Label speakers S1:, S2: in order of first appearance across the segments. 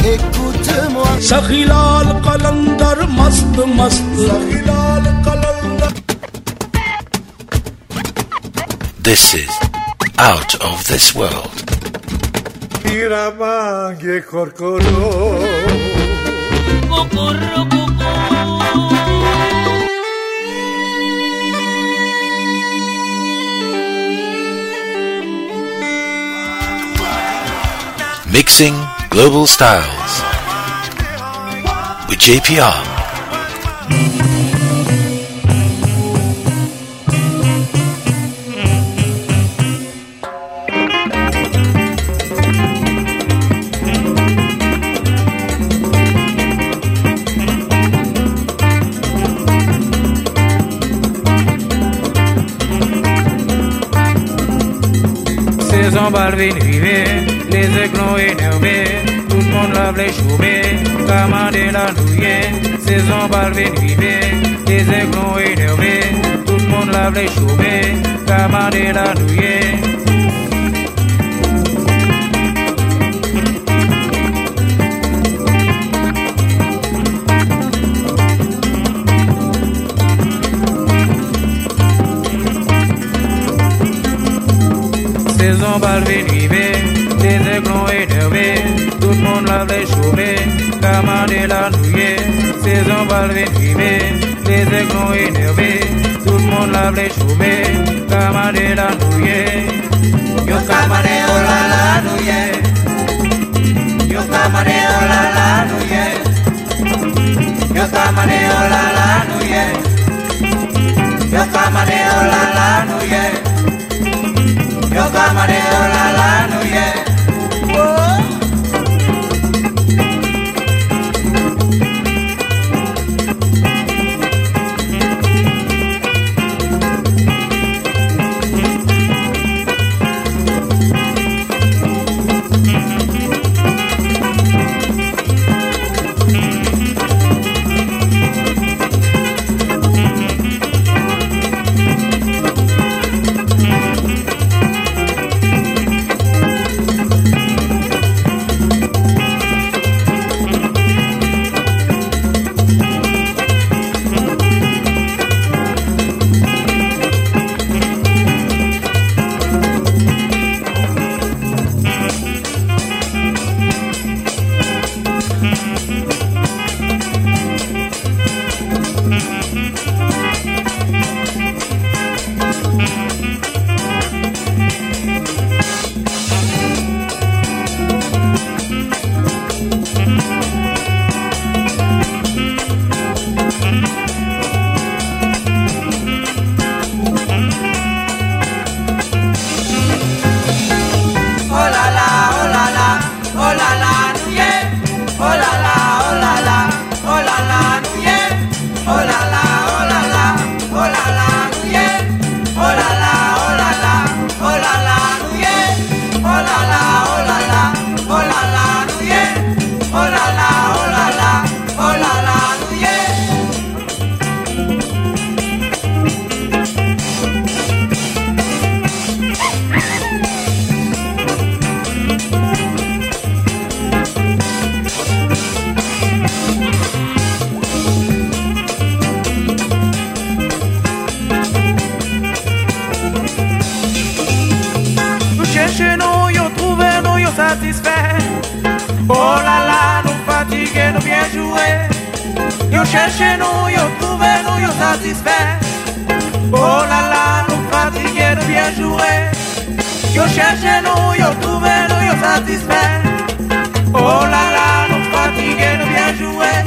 S1: écoute-moi.
S2: Sakhilal Qalandar mast mast. Sakhilal Qalandar.
S3: This is Out of This World.
S2: Iramange korkoro.
S4: Kokoro koko.
S3: Mixing Global Styles with JPR.
S5: Saison balvin rivé, les éclats énervés, tout le monde lave les chauffés, commander la nouillée. Saison balvin rivé, les éclats énervés, tout le monde lave les chauffés, commander la nouillée. Saison balvin rivé, les éclats énervés, tout le monde lave les chauffés, commander la nouillée. Saison balvin rivé, les éclats énervés, tout le monde lave les chauffés, commander la nouillée. Yo camaré oh la la nouillée, yo camaré oh la la nouillée, yo camaré oh la la nouillée, yo camaré oh la la nouillée. Yo camarero la la nouille. Yo cherché nous, yo trouvé nous, yo satisfait. Oh là là, nous fatigués de bien jouer. Yo cherché nous, yo trouvé nous, yo satisfait. Oh là là, nous fatigués de bien jouer.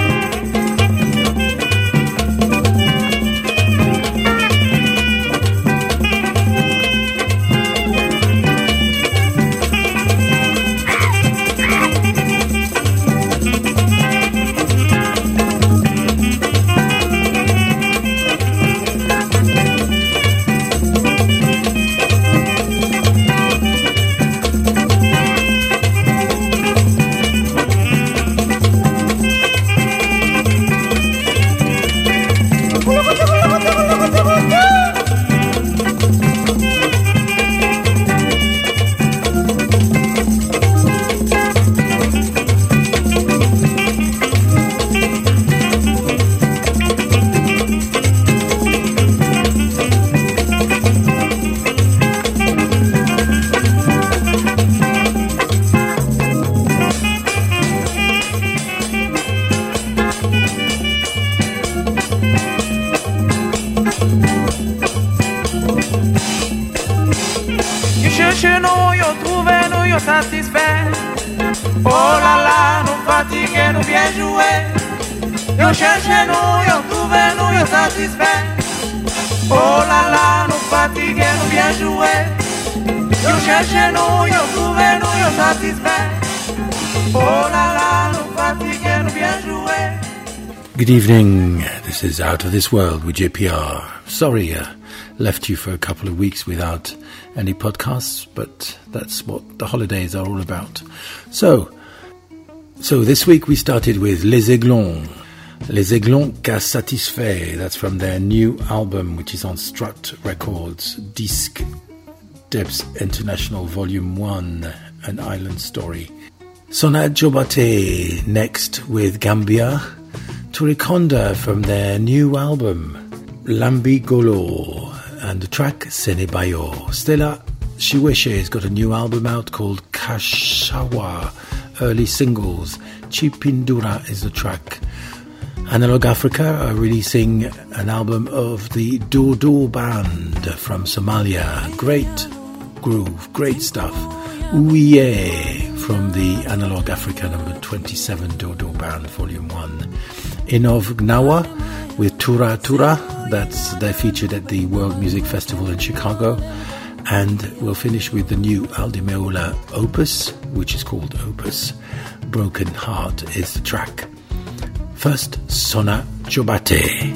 S5: cherché nous, yo trouvé nous, yo satisfait. Oh là là, nous fatigués, nous bien joués. Yo cherché nous, yo trouvé nous, yo satisfait. Oh là là, nous fatigués, nous bien joués. Yo cherché nous, yo trouvé nous, yo satisfait. Oh là là, nous fatigués, nous bien joués.
S3: Good evening. This is Out of This World with JPR. Sorry, left you for a couple of weeks without any podcasts, but that's what the holidays are all about. So this week we started with Les Aiglons qu'a satisfait. That's from their new album, which is on Strut Records, Disque Debs International Volume 1, An Island Story. Sona Jobate next with Gambia. Turikonda from their new album, Lambi Golo, and the track Senebayo. Stella Shiweshe has got a new album out called Kashawa, early singles. Chipindura is the track. Analog Africa are releasing an album of the Dodo Band from Somalia. Great groove, great stuff. Ouye from the Analog Africa number 27 Dodo Band Volume 1. Inov Gnawa with Tura Tura, they're featured at the World Music Festival in Chicago. And we'll finish with the new Aldimeola Opus, which is called Opus. Broken Heart is the track. First, Sona Jobate.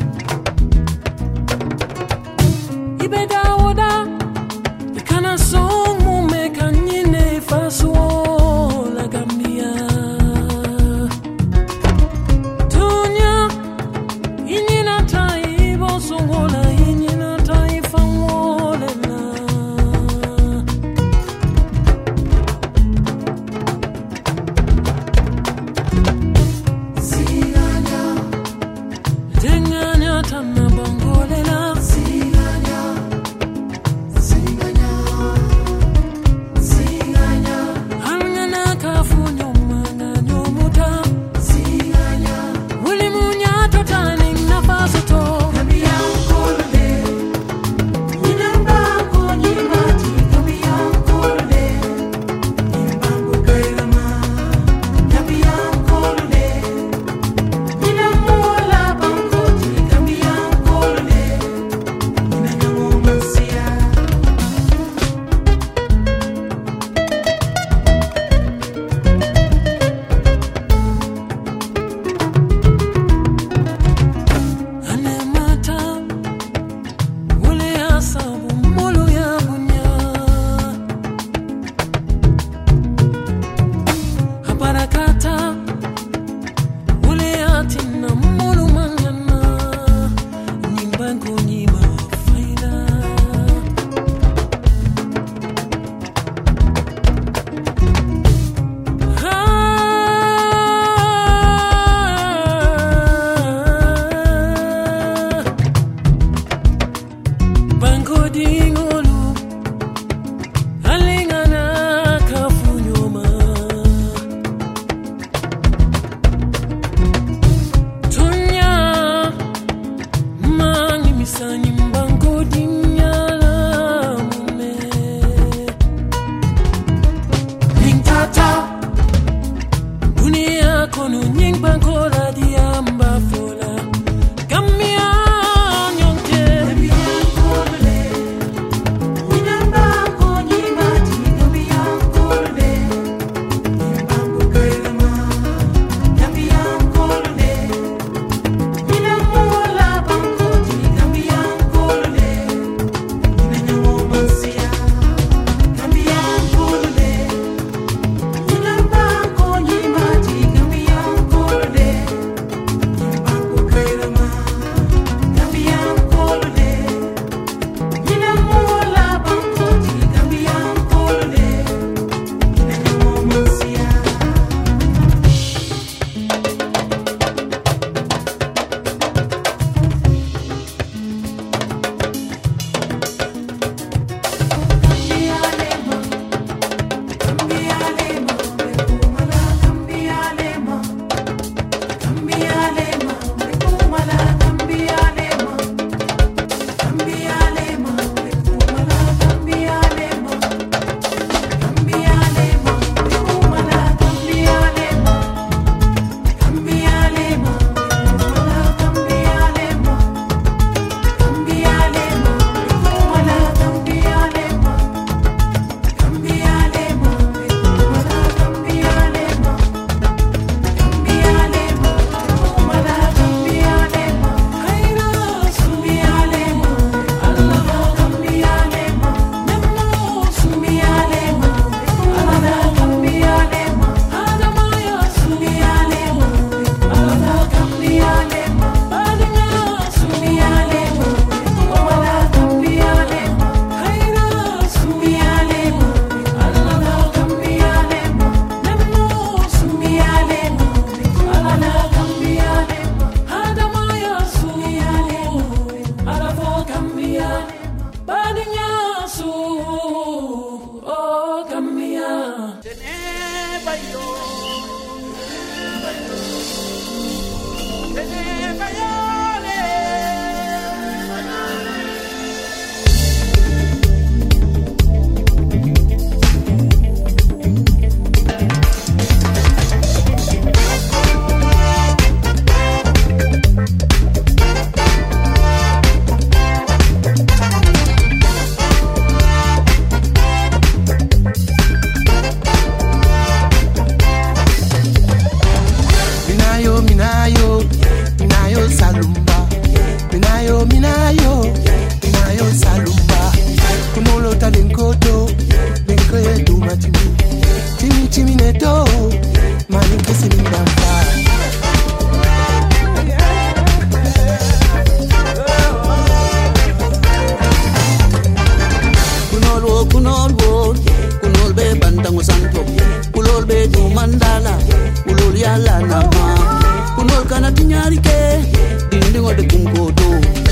S1: kana tinyari ke dindingo de kunkoto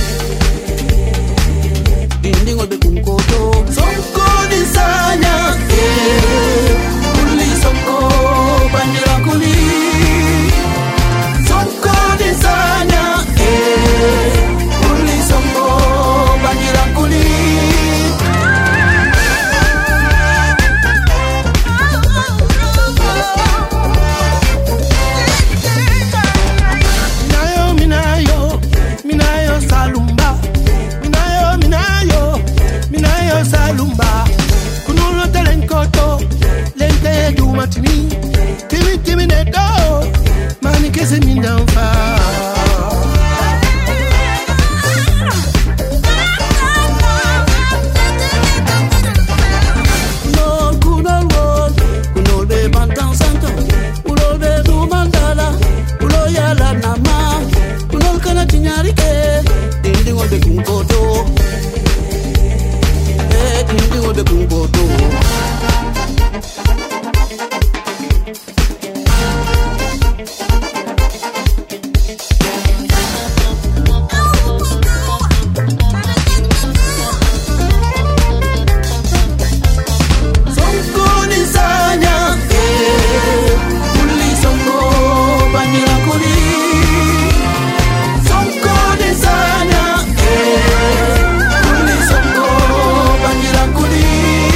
S1: sonko di sanya kuli sonko banjira kuli sonko di sanya kuli sonko banjira kuli minayo salumba minayo salumba kunulo telenkoto lente duma timi nedo mani kese mindanfa kunol de bantan santo ulo de dumandala ulo yala nama kunol kana tinyari ke dindingo de kunkoto dindingo de kunkoto sonko ni sanya kuli sonko banjira kuli sonko ni sanya kuli sonko banjira kuli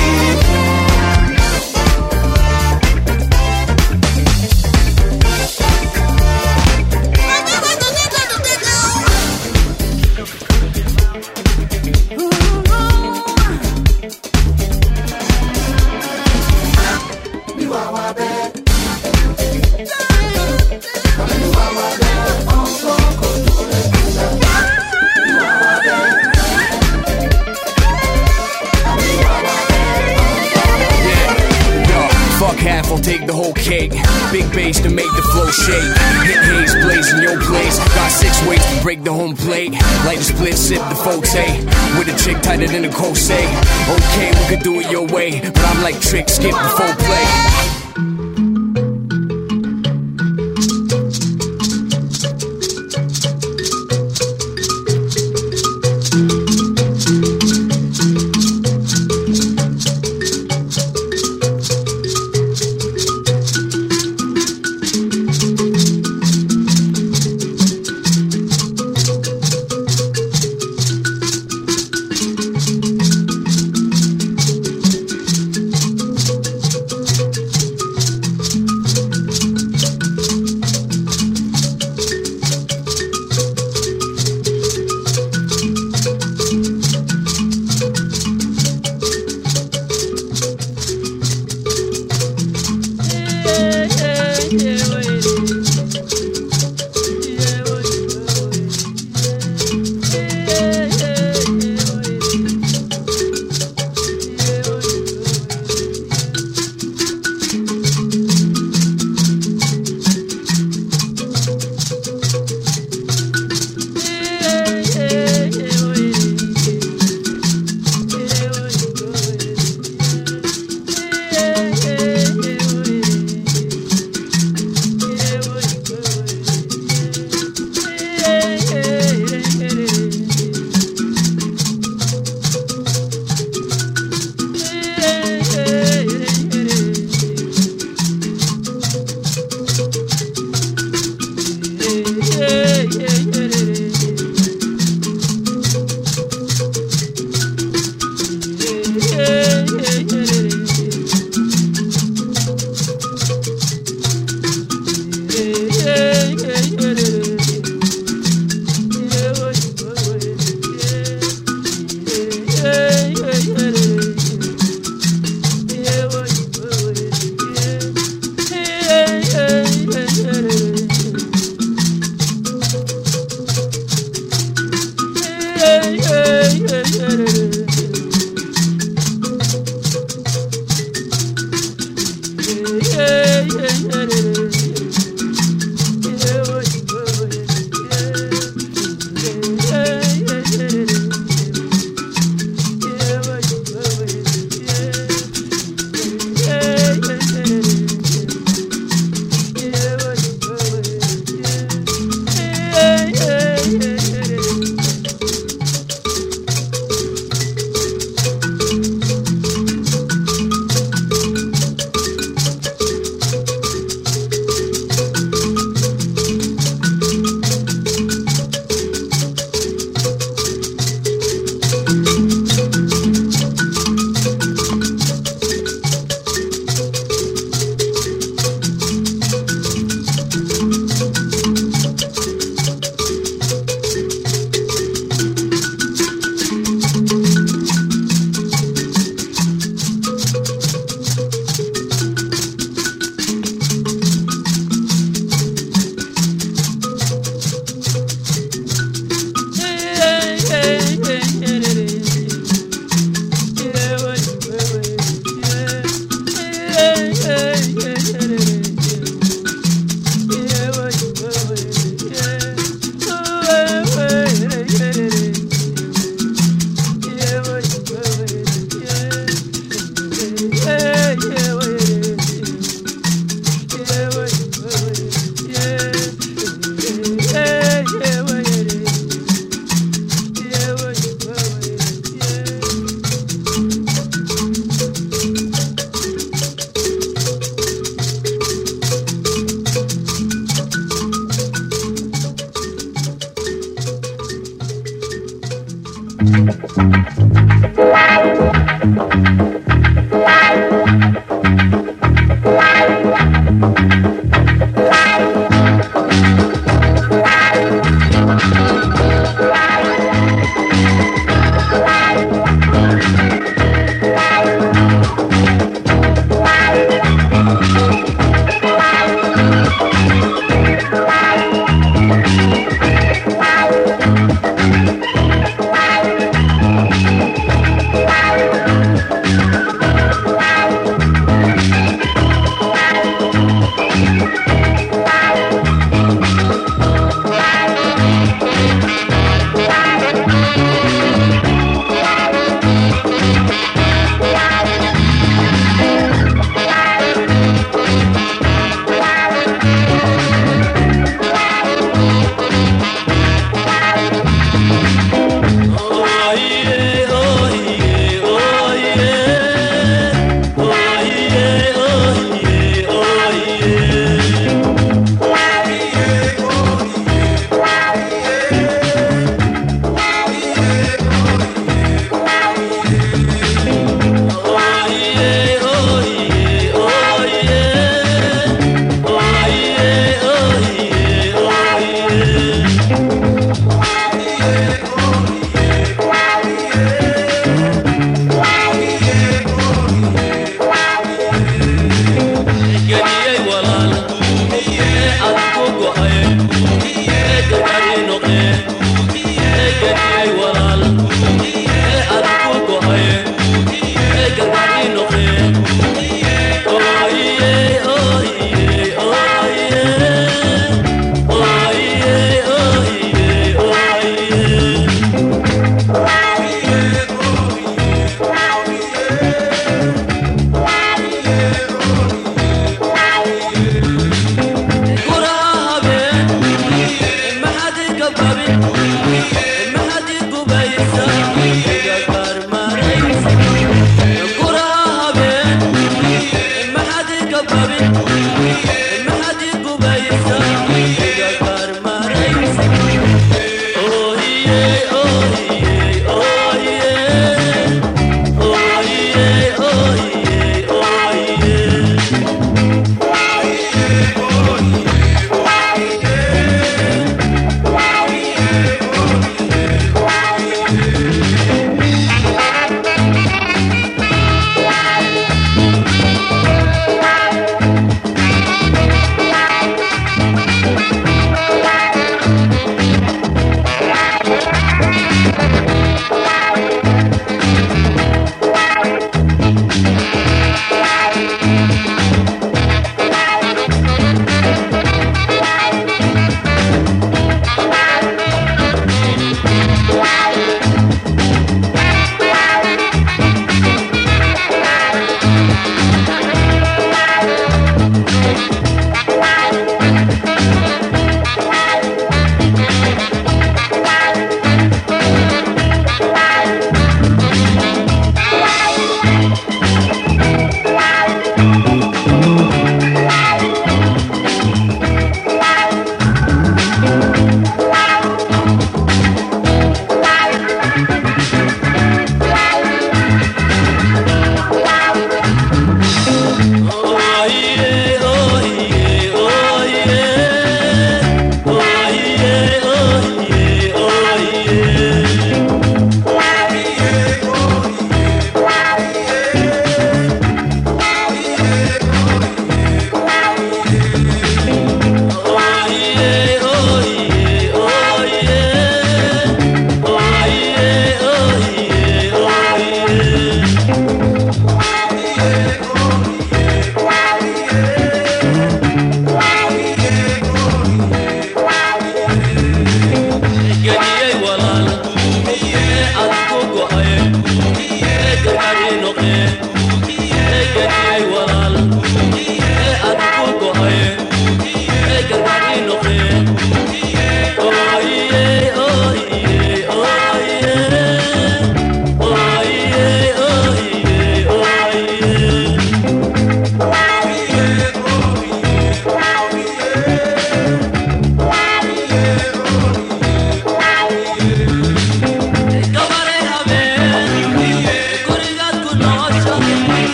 S4: Fuck half, I'll take the whole cake. Big bass to make the flow shake. Hit haze, blaze in your place. Got 6 ways to break the home plate. Light a split, sip the forte. With a chick tighter than a Kosei. Okay, we could do it your way, but I'm like trick, skip the foreplay.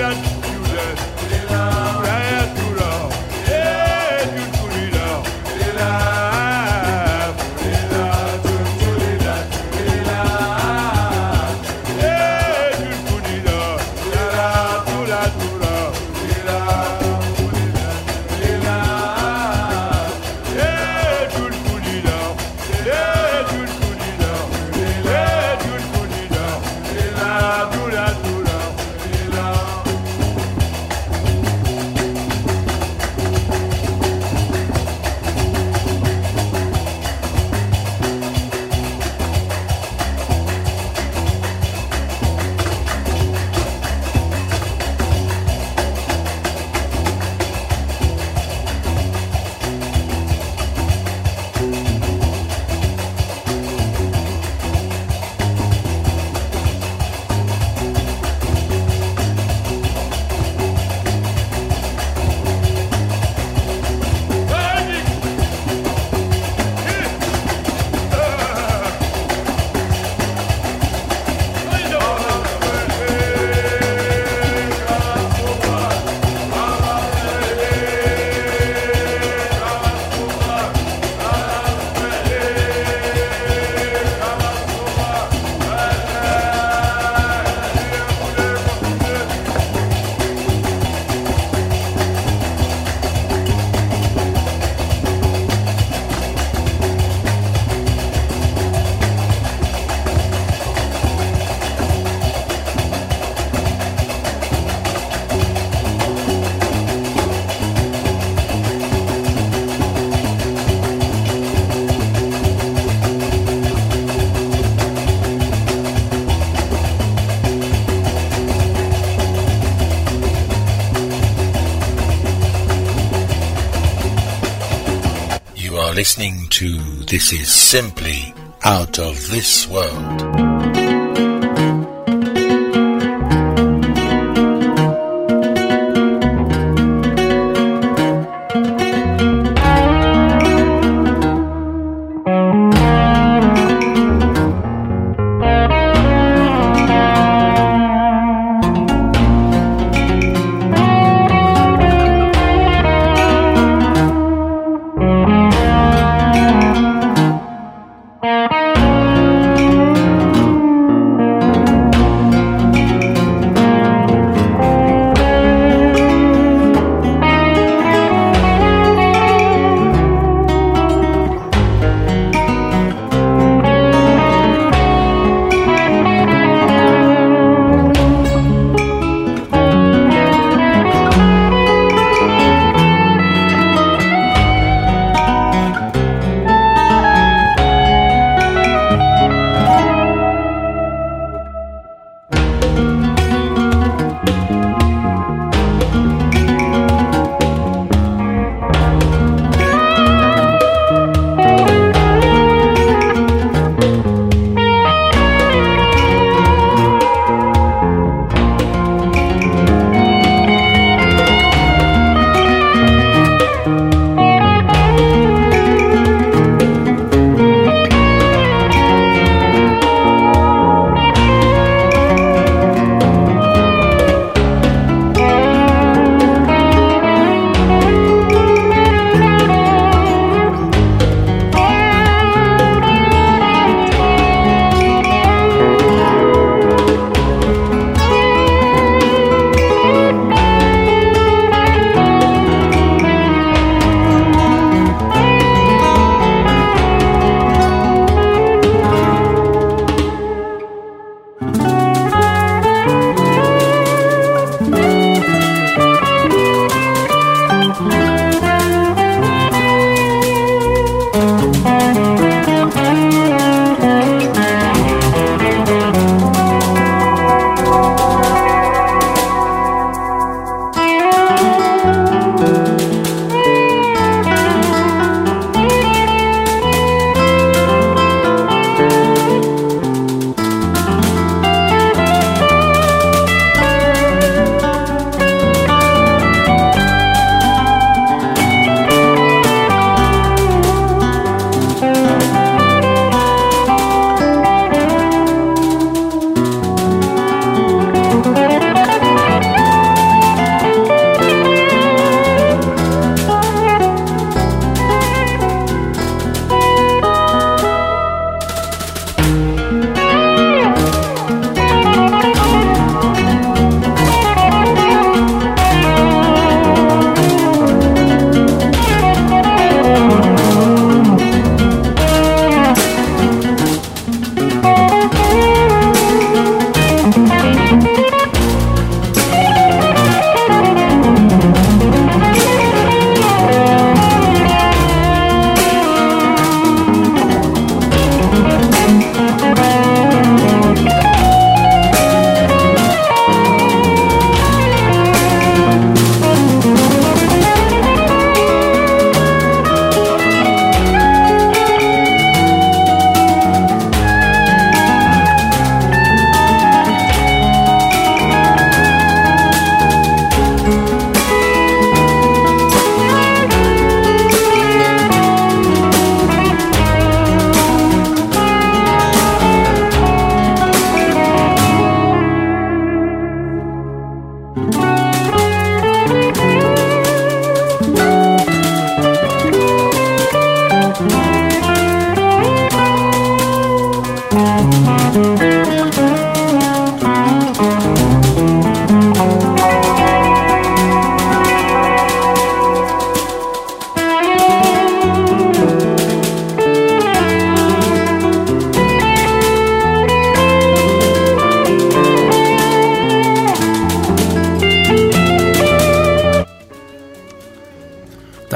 S3: Listening to This Is Simply Out of This World.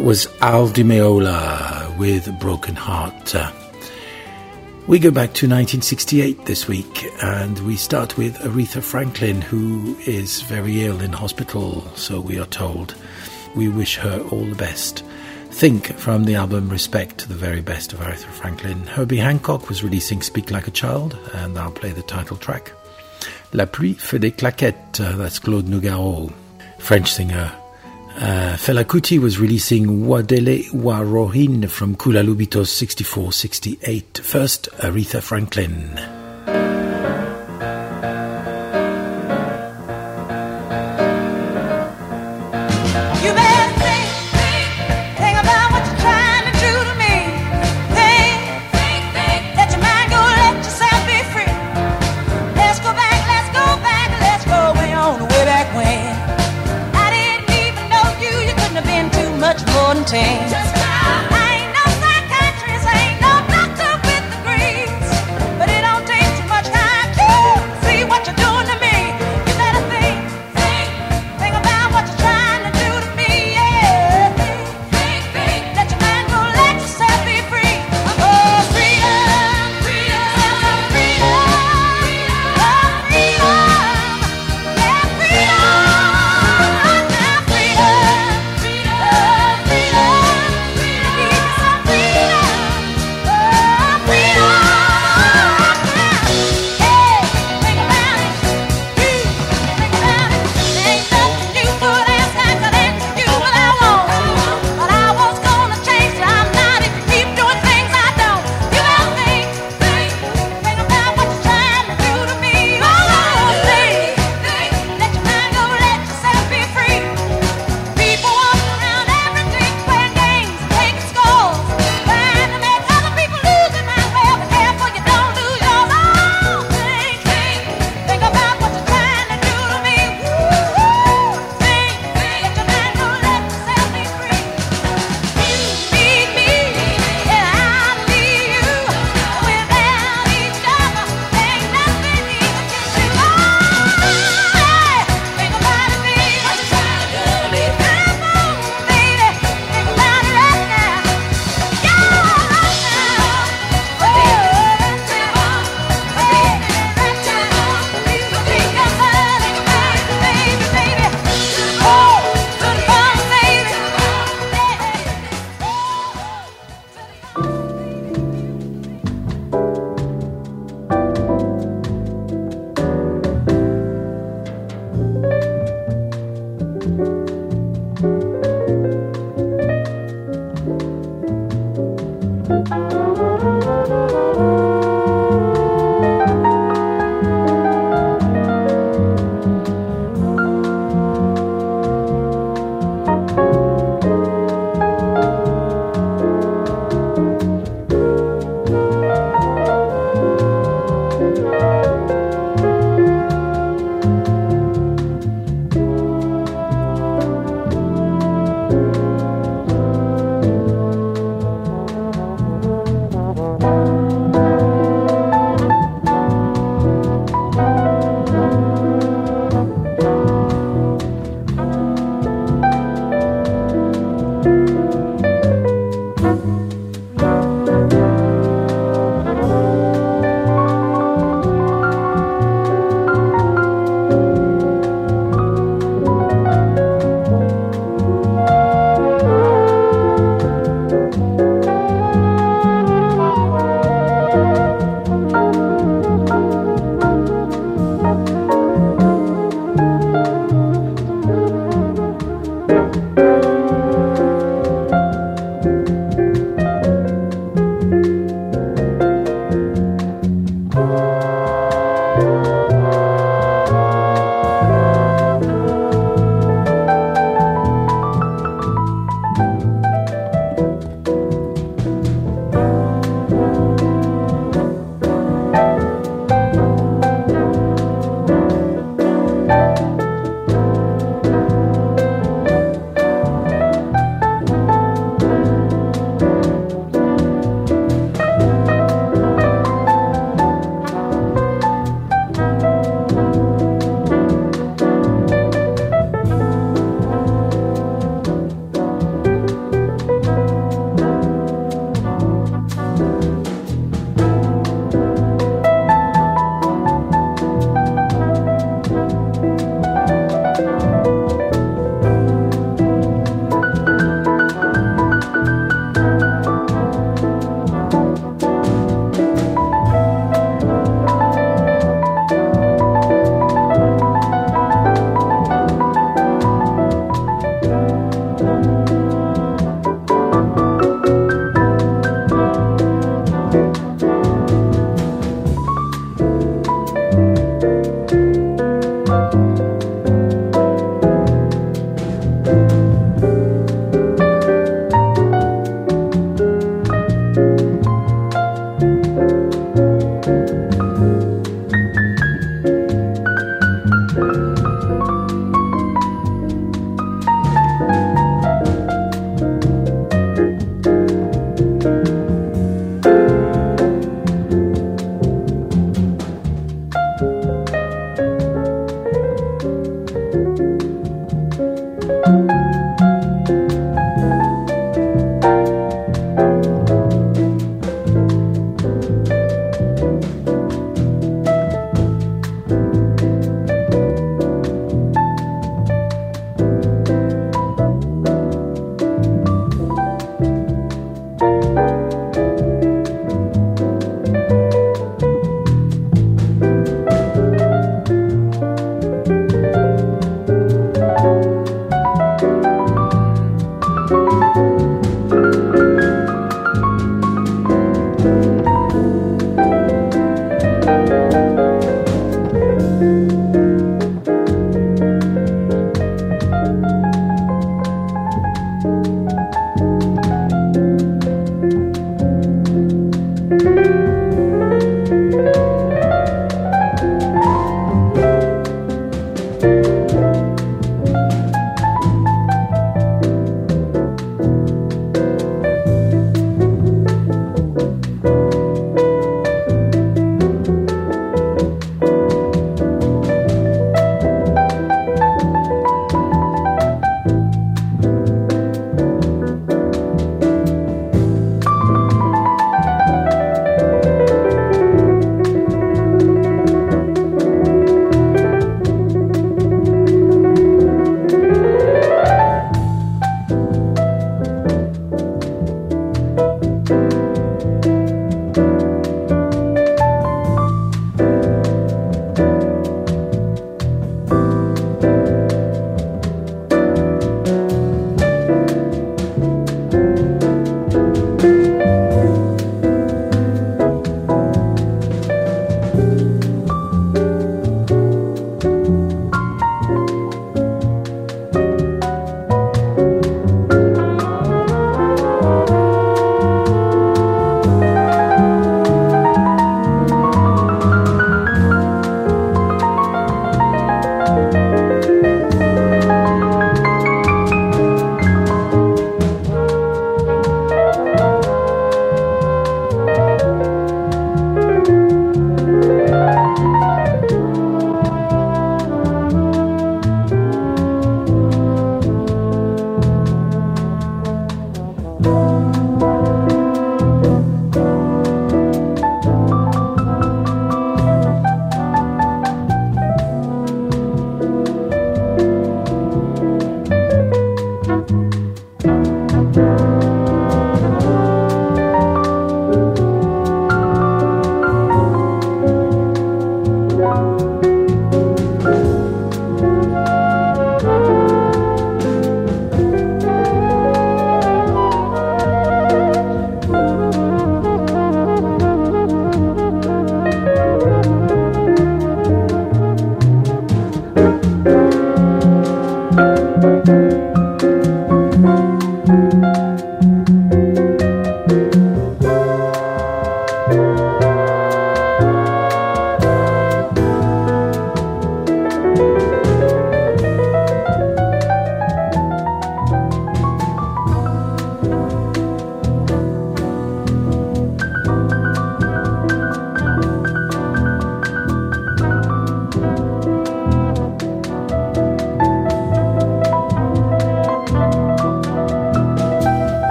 S3: That was Al Di Meola with Broken Heart. We go back to 1968 this week, and we start with Aretha Franklin, who is very ill in hospital, so we are told. We wish her all the best. Think from the album Respect, the very best of Aretha Franklin. Herbie Hancock was releasing Speak Like a Child, and I'll play the title track. La pluie fait des claquettes, that's Claude Nougaro, French singer. Fela Kuti was releasing Wadele Wa Rohin from Kula Lubitos 64-68. First, Aretha Franklin.
S6: Just I ain't no psychiatrist, I ain't no doctor with degrees, but it don't take too much time to see what you're doing to me. You better think about what you're trying to do to me. Yeah, think, let your mind go, let yourself be free. Oh, freedom, freedom, freedom, oh, freedom, yeah, freedom, now freedom, freedom.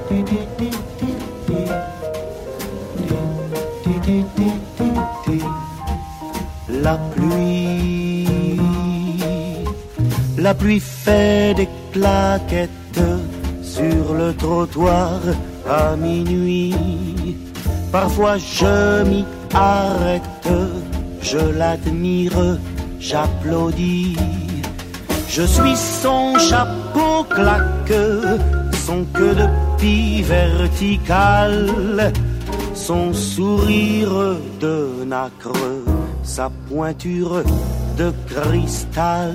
S7: La pluie fait des claquettes sur le trottoir à minuit. Parfois je m'y arrête, je l'admire, j'applaudis. Je suis son chapeau claque, son queue de pie verticale, son sourire de nacre, sa pointure de cristal.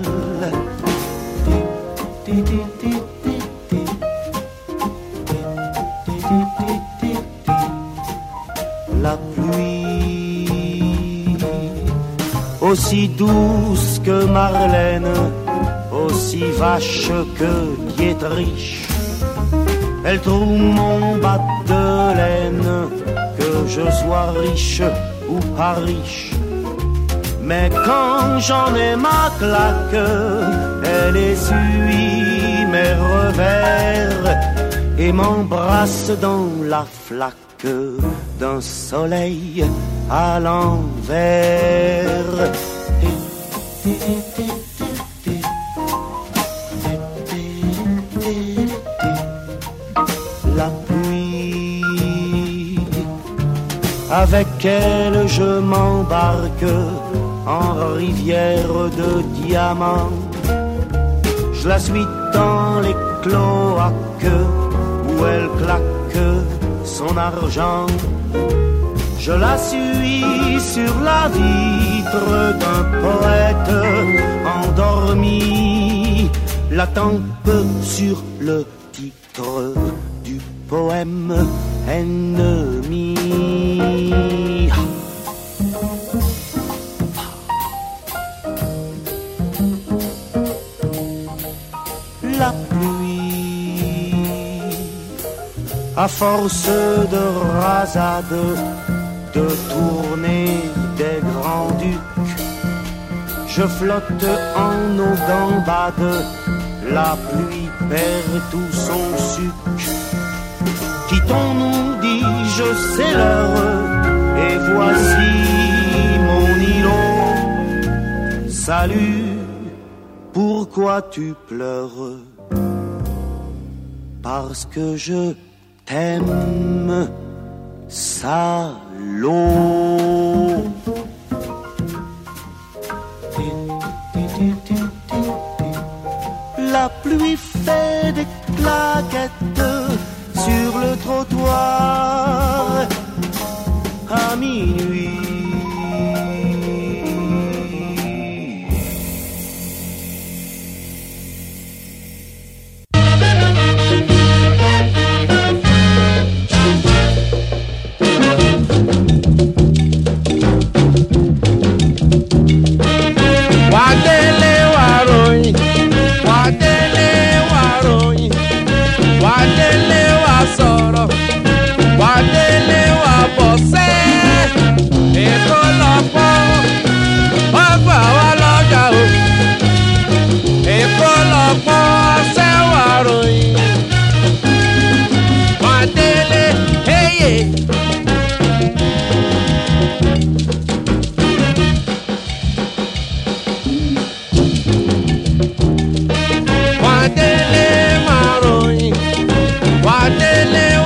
S7: La pluie, aussi douce que Marlène, aussi vache que Dietrich, elle trouve mon bas de laine, que je sois riche ou pas riche. Mais quand j'en ai ma claque, elle essuie mes revers et m'embrasse dans la flaque d'un soleil à l'envers. La pluie, avec elle je m'embarque en rivière de diamants. Je la suis dans les cloaques où elle claque son argent. Je la suis sur la vitre d'un poète endormi, la tempe sur le titre du poème ennemi. La pluie, à force de rasade, de tourner des grands-ducs, je flotte en eau gambade, la pluie perd tout son suc. Quittons-nous, dis-je, c'est l'heure, et voici mon îlot. Salut, pourquoi tu pleures? Parce que je t'aime, salaud. La pluie fait des claquettes sur le trottoir à minuit.
S8: Wadele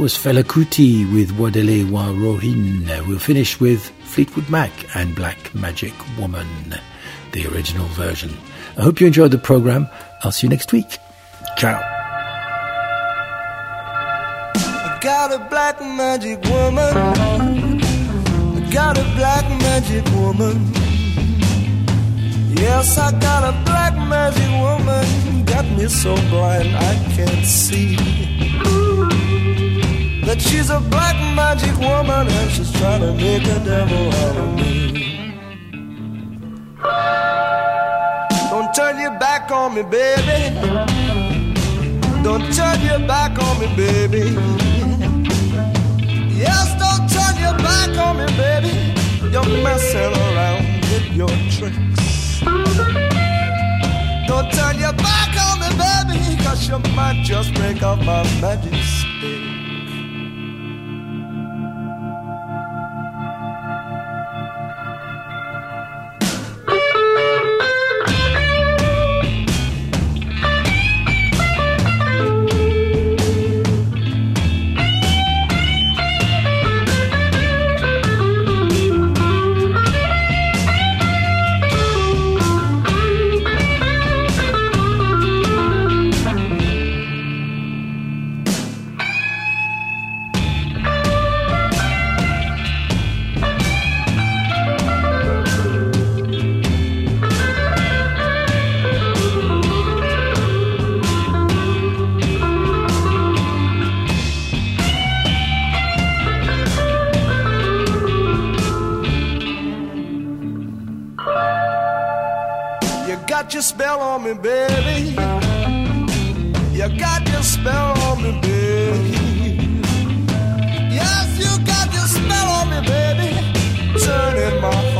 S3: was Fela Kuti with Wadele Wa Rohin. We'll finish with Fleetwood Mac and Black Magic Woman, the original version. I hope you enjoyed the program. I'll see you next week. Ciao.
S8: I got a black magic woman. I got a black magic woman. Yes, I got a black magic woman. Got me so blind I can't see that she's a black magic woman and she's trying to make a devil out of me. Don't turn your back on me, baby. Don't turn your back on me, baby. Yes, don't turn your back on me, baby. You're messing around with your tricks. Don't turn your back on me, baby, 'cause you might just break up my magic stick. Got your spell on me, baby. You got your spell on me, baby. Yes, you got your spell on me, baby. Turning my